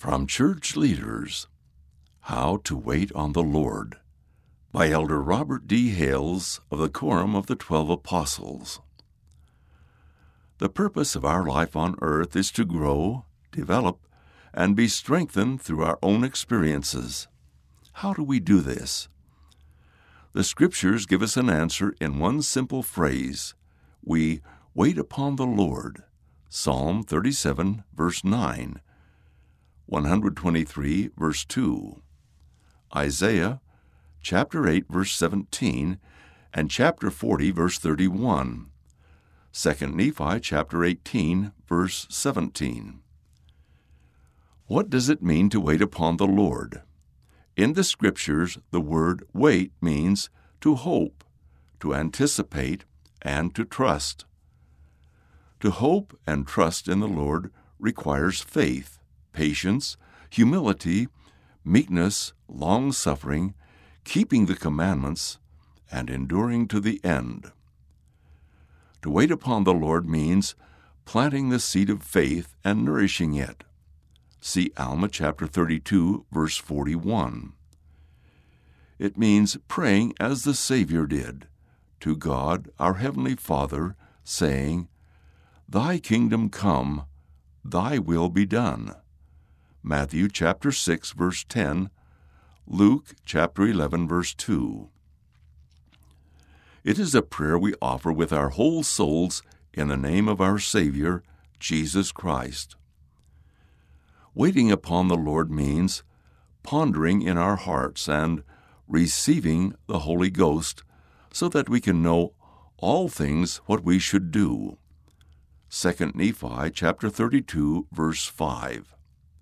From Church Leaders, How to Wait on the Lord, by Elder Robert D. Hales of the Quorum of the 12 Apostles. The purpose of our life on earth is to grow, develop, and be strengthened through our own experiences. How do we do this? The Scriptures give us an answer in one simple phrase. We wait upon the Lord. Psalm 37, verse 9. 123, verse 2. Isaiah, chapter 8, verse 17, and chapter 40, verse 31. 2 Nephi, chapter 18, verse 17. What does it mean to wait upon the Lord? In the Scriptures, the word wait means to hope, to anticipate, and to trust. To hope and trust in the Lord requires faith, patience, humility, meekness, long-suffering, keeping the commandments, and enduring to the end. To wait upon the Lord means planting the seed of faith and nourishing it. See Alma chapter 32, verse 41. It means praying as the Savior did, to God, our Heavenly Father, saying, "Thy kingdom come, thy will be done." Matthew chapter 6, verse 10, Luke chapter 11, verse 2. It is a prayer we offer with our whole souls in the name of our Savior, Jesus Christ. Waiting upon the Lord means pondering in our hearts and receiving the Holy Ghost so that we can know all things what we should do. 2 Nephi chapter 32, verse 5.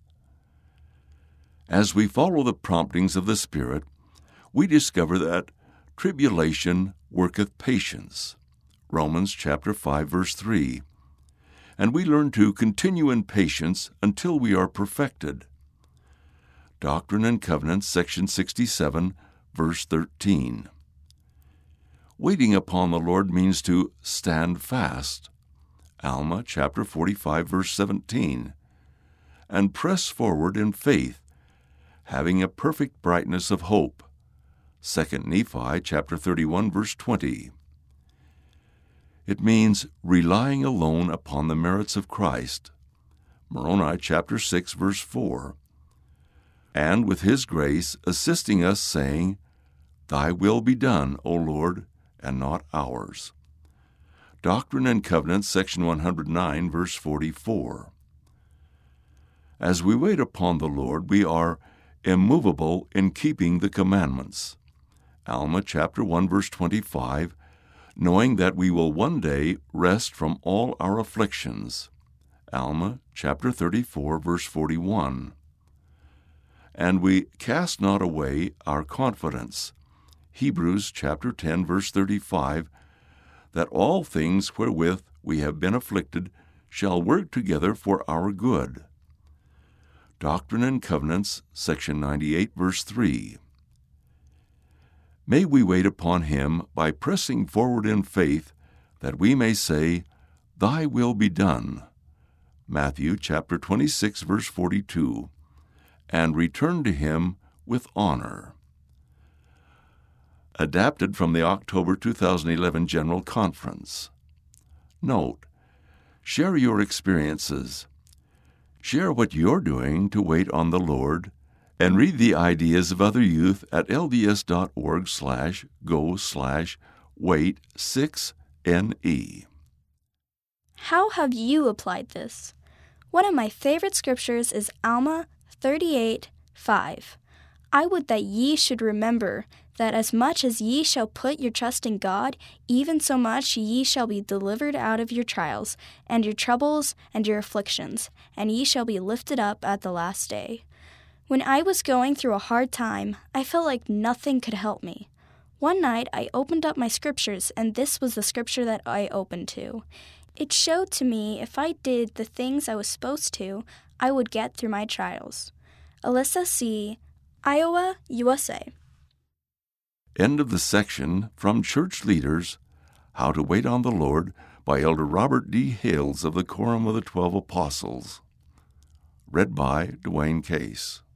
As we follow the promptings of the Spirit, we discover that tribulation worketh patience. Romans chapter 5, verse 3. And we learn to continue in patience until we are perfected. Doctrine and Covenants, section 67, verse 13. Waiting upon the Lord means to stand fast. Alma chapter 45, verse 17. And press forward in faith, having a perfect brightness of hope. 2 Nephi chapter 31, verse 20. It means relying alone upon the merits of Christ. Moroni chapter 6, verse 4. And with His grace assisting us, saying, "Thy will be done, O Lord, and not ours." Doctrine and Covenants, section 109, verse 44. As we wait upon the Lord, we are immovable in keeping the commandments. Alma chapter 1, verse 25, knowing that we will one day rest from all our afflictions. Alma chapter 34, verse 41. And we cast not away our confidence. Hebrews chapter 10, verse 35, that all things wherewith we have been afflicted shall work together for our good. Doctrine and Covenants, section 98, verse 3. May we wait upon Him by pressing forward in faith, that we may say, "Thy will be done." Matthew chapter 26, verse 42. And return to Him with honor. Adapted from the October 2011 General Conference. Note: share your experiences. Share what you're doing to wait on the Lord, and read the ideas of other youth at lds.org/go/wait6ne. How have you applied this? One of my favorite scriptures is Alma 38:5. I would that ye should remember that as much as ye shall put your trust in God, even so much ye shall be delivered out of your trials, and your troubles, and your afflictions, and ye shall be lifted up at the last day. When I was going through a hard time, I felt like nothing could help me. One night I opened up my scriptures, and this was the scripture that I opened to. It showed to me if I did the things I was supposed to, I would get through my trials. Alyssa C., Iowa, USA. End of the section from Church Leaders, How to Wait on the Lord, by Elder Robert D. Hales of the Quorum of the 12 Apostles. Read by Dwayne Case.